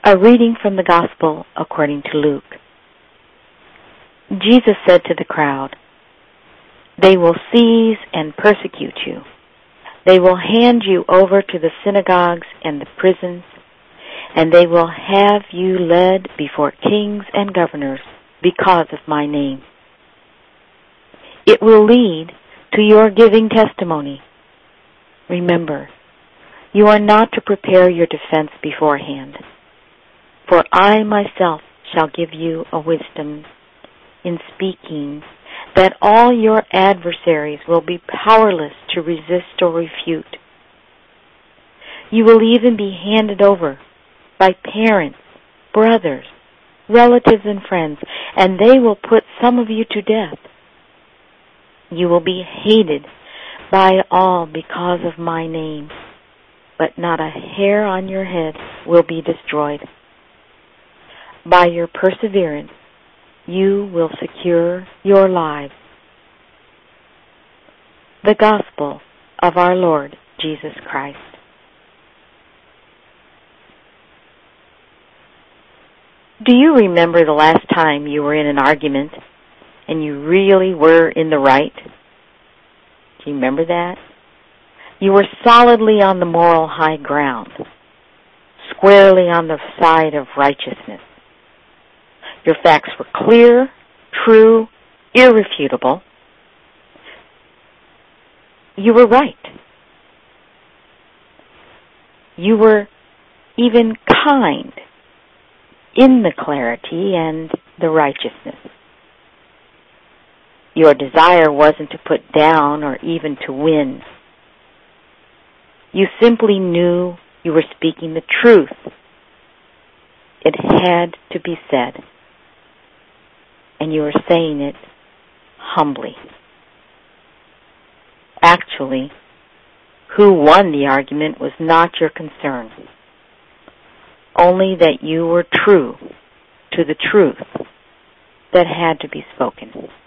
A reading from the Gospel according to Luke. Jesus said to the crowd, "They will seize and persecute you. They will hand you over to the synagogues and the prisons, and they will have you led before kings and governors because of my name. It will lead to your giving testimony. Remember, you are not to prepare your defense beforehand. For I myself shall give you a wisdom in speaking that all your adversaries will be powerless to resist or refute. You will even be handed over by parents, brothers, relatives, and friends, and they will put some of you to death. You will be hated by all because of my name, but not a hair on your head will be destroyed. By your perseverance, you will secure your lives." The Gospel of our Lord Jesus Christ. Do you remember the last time you were in an argument and you really were in the right? Do you remember that? You were solidly on the moral high ground, squarely on the side of righteousness. Your facts were clear, true, irrefutable. You were right. You were even kind in the clarity and the righteousness. Your desire wasn't to put down or even to win. You simply knew you were speaking the truth. It had to be said. And you were saying it humbly. Actually, who won the argument was not your concern. Only that you were true to the truth that had to be spoken.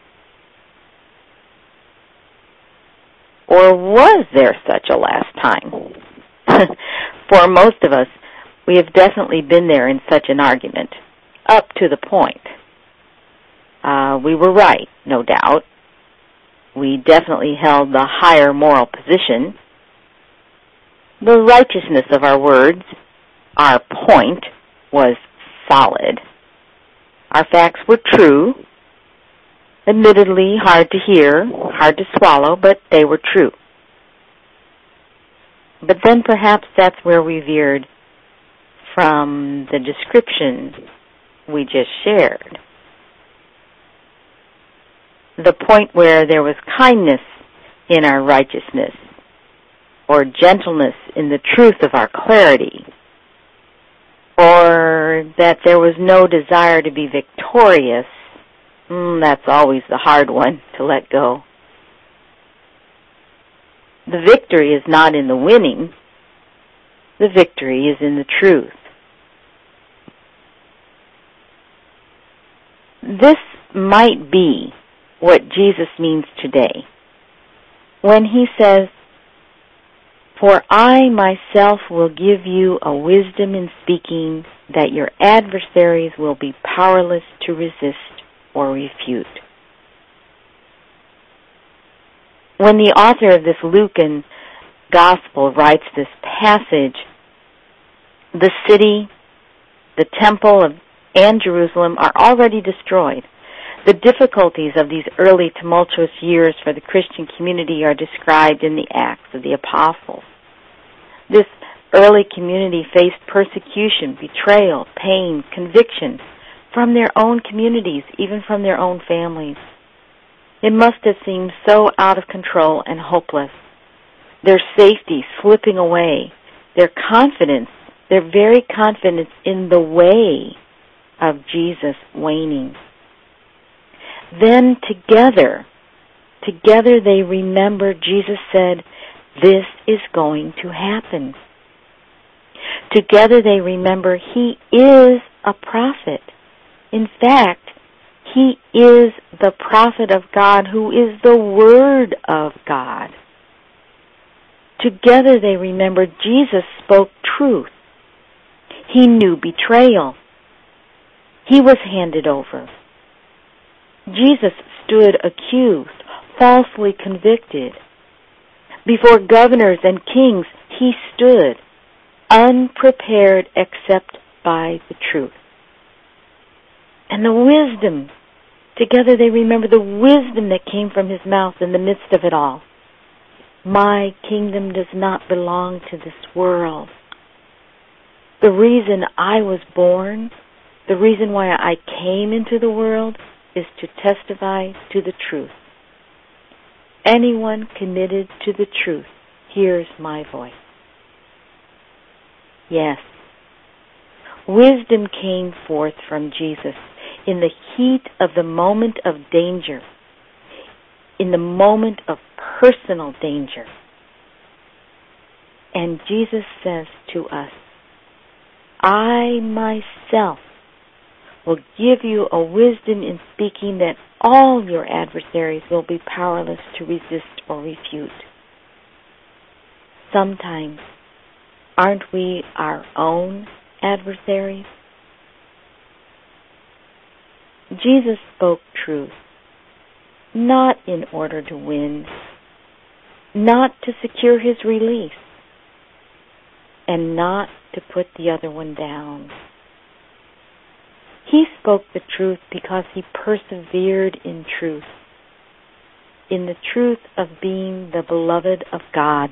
Or was there such a last time? For most of us, we have definitely been there in such an argument, up to the point. We were right, no doubt. We definitely held the higher moral position. The righteousness of our words, our point, was solid. Our facts were true, admittedly hard to hear, hard to swallow, but they were true. But then perhaps that's where we veered from the description we just shared. The point where there was kindness in our righteousness, or gentleness in the truth of our clarity, or that there was no desire to be victorious. That's always the hard one to let go. The victory is not in the winning. The victory is in the truth. This might be what Jesus means today when he says, "For I myself will give you a wisdom in speaking that your adversaries will be powerless to resist or refute." When the author of this Lucan Gospel writes this passage, the city, the temple and Jerusalem are already destroyed. The difficulties of these early tumultuous years for the Christian community are described in the Acts of the Apostles. This early community faced persecution, betrayal, pain, conviction from their own communities, even from their own families. It must have seemed so out of control and hopeless. Their safety slipping away, their confidence, their very confidence in the way of Jesus waning. Then together they remember Jesus said, "This is going to happen." Together they remember he is a prophet. In fact, he is the prophet of God who is the Word of God. Together they remember Jesus spoke truth. He knew betrayal. He was handed over. Jesus stood accused, falsely convicted. Before governors and kings, he stood, unprepared except by the truth. And the wisdom, together they remember the wisdom that came from his mouth in the midst of it all. My kingdom does not belong to this world. The reason I was born, the reason why I came into the world, is to testify to the truth. Anyone committed to the truth hears my voice. Yes, wisdom came forth from Jesus in the heat of the moment of danger, in the moment of personal danger. And Jesus says to us, I myself will give you a wisdom in speaking that all your adversaries will be powerless to resist or refute. Sometimes, aren't we our own adversaries? Jesus spoke truth, not in order to win, not to secure his release, and not to put the other one down. He spoke the truth because he persevered in truth, in the truth of being the beloved of God.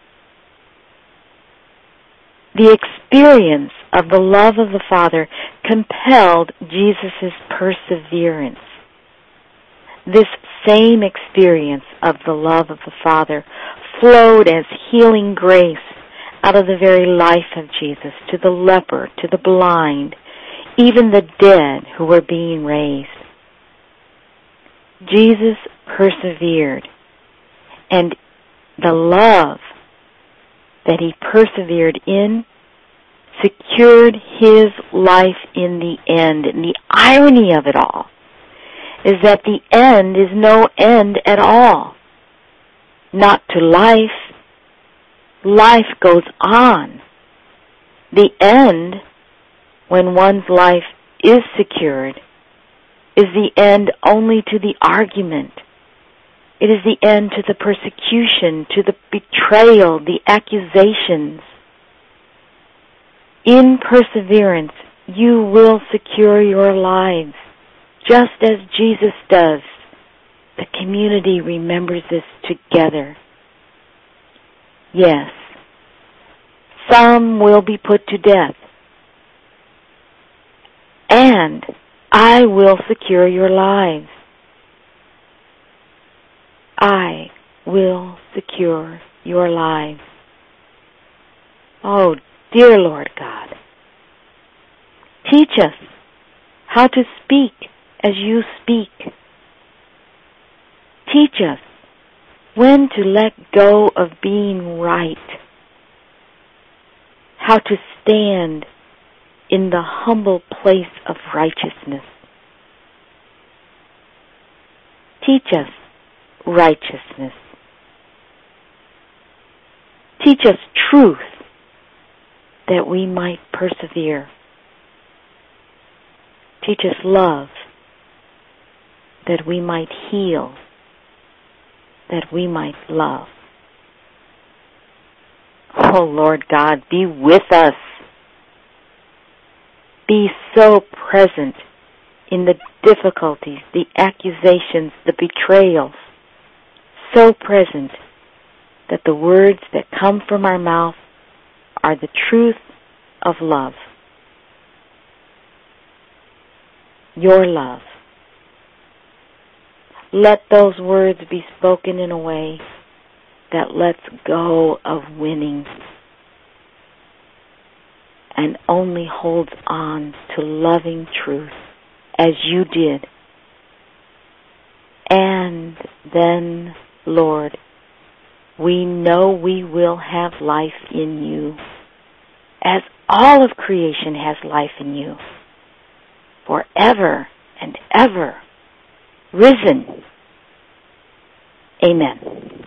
The experience of the love of the Father compelled Jesus' perseverance. This same experience of the love of the Father flowed as healing grace out of the very life of Jesus to the leper, to the blind, even the dead who were being raised. Jesus persevered, and the love that he persevered in secured his life in the end. And the irony of it all is that the end is no end at all. Not to life. Life goes on. The end, when one's life is secured, is the end only to the argument. It is the end to the persecution, to the betrayal, the accusations. In perseverance, you will secure your lives, just as Jesus does. The community remembers this together. Yes, some will be put to death, and I will secure your lives. I will secure your lives. Oh, dear Lord God, teach us how to speak as you speak. Teach us when to let go of being right, how to stand in the humble place of righteousness. Teach us righteousness. Teach us truth that we might persevere. Teach us love that we might heal, that we might love. Oh, Lord God, be with us. Be so present in the difficulties, the accusations, the betrayals. So present that the words that come from our mouth are the truth of love. Your love. Let those words be spoken in a way that lets go of winning and only holds on to loving truth as you did. And then, Lord, we know we will have life in you, as all of creation has life in you, forever and ever, risen. Amen.